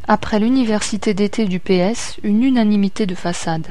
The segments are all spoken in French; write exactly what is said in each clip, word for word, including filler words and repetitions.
Après l'université d'été du P S, une unanimité de façade.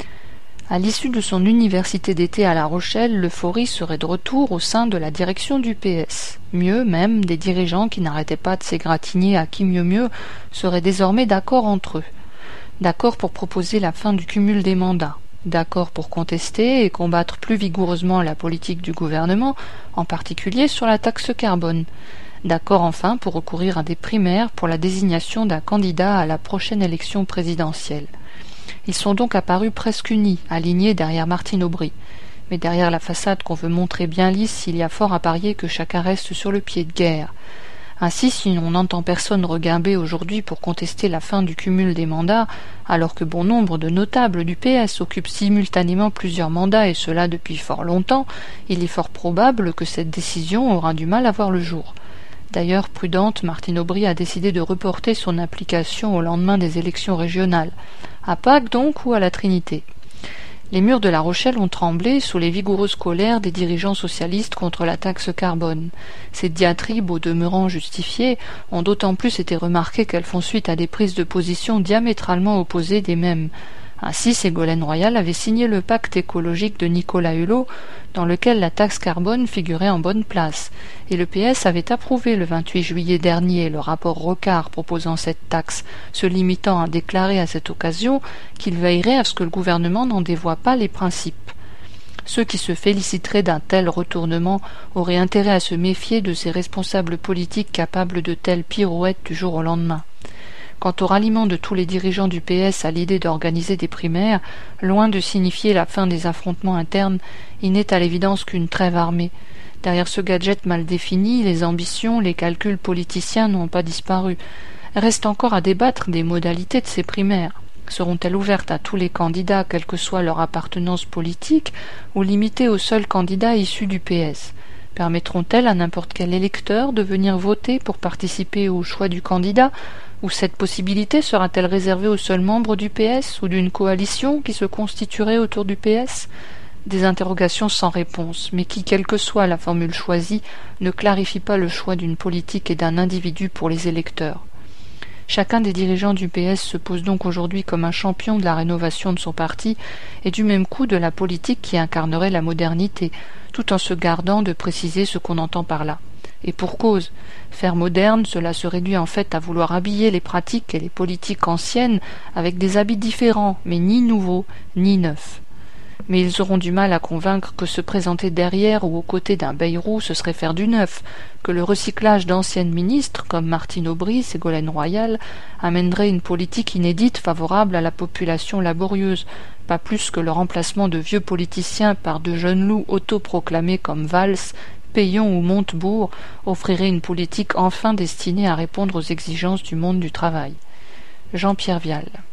À l'issue de son université d'été à La Rochelle, l'euphorie serait de retour au sein de la direction du P S. Mieux même, des dirigeants qui n'arrêtaient pas de s'égratigner à qui mieux mieux seraient désormais d'accord entre eux. D'accord pour proposer la fin du cumul des mandats. D'accord pour contester et combattre plus vigoureusement la politique du gouvernement, en particulier sur la taxe carbone. D'accord enfin pour recourir à des primaires pour la désignation d'un candidat à la prochaine élection présidentielle. Ils sont donc apparus presque unis, alignés derrière Martine Aubry. Mais derrière la façade qu'on veut montrer bien lisse, il y a fort à parier que chacun reste sur le pied de guerre. Ainsi, si on n'entend personne regimber aujourd'hui pour contester la fin du cumul des mandats, alors que bon nombre de notables du P S occupent simultanément plusieurs mandats, et cela depuis fort longtemps, il est fort probable que cette décision aura du mal à voir le jour. D'ailleurs, prudente, Martine Aubry a décidé de reporter son application au lendemain des élections régionales. À Pâques donc, ou à la Trinité. Les murs de La Rochelle ont tremblé sous les vigoureuses colères des dirigeants socialistes contre la taxe carbone. Ces diatribes, au demeurant justifiées, ont d'autant plus été remarquées qu'elles font suite à des prises de position diamétralement opposées des mêmes. Ainsi, Ségolène Royal avait signé le pacte écologique de Nicolas Hulot, dans lequel la taxe carbone figurait en bonne place, et le P S avait approuvé le vingt-huit juillet dernier le rapport Rocard proposant cette taxe, se limitant à déclarer à cette occasion qu'il veillerait à ce que le gouvernement n'en dévoie pas les principes. Ceux qui se féliciteraient d'un tel retournement auraient intérêt à se méfier de ces responsables politiques capables de telles pirouettes du jour au lendemain. Quant au ralliement de tous les dirigeants du P S à l'idée d'organiser des primaires, loin de signifier la fin des affrontements internes, il n'est à l'évidence qu'une trêve armée. Derrière ce gadget mal défini, les ambitions, les calculs politiciens n'ont pas disparu. Reste encore à débattre des modalités de ces primaires. Seront-elles ouvertes à tous les candidats, quelle que soit leur appartenance politique, ou limitées aux seuls candidats issus du P S ? Permettront-elles à n'importe quel électeur de venir voter pour participer au choix du candidat ? Ou cette possibilité sera-t-elle réservée aux seuls membres du P S ou d'une coalition qui se constituerait autour du P S ? Des interrogations sans réponse, mais qui, quelle que soit la formule choisie, ne clarifie pas le choix d'une politique et d'un individu pour les électeurs. Chacun des dirigeants du P S se pose donc aujourd'hui comme un champion de la rénovation de son parti et du même coup de la politique qui incarnerait la modernité, tout en se gardant de préciser ce qu'on entend par là. Et pour cause, faire moderne, cela se réduit en fait à vouloir habiller les pratiques et les politiques anciennes avec des habits différents, mais ni nouveaux, ni neufs. Mais ils auront du mal à convaincre que se présenter derrière ou aux côtés d'un Bayrou, ce serait faire du neuf, que le recyclage d'anciennes ministres, comme Martine Aubry, Ségolène Royal, amènerait une politique inédite favorable à la population laborieuse, pas plus que le remplacement de vieux politiciens par de jeunes loups autoproclamés comme Valls, Payon ou Montebourg offrirait une politique enfin destinée à répondre aux exigences du monde du travail. Jean-Pierre Vial.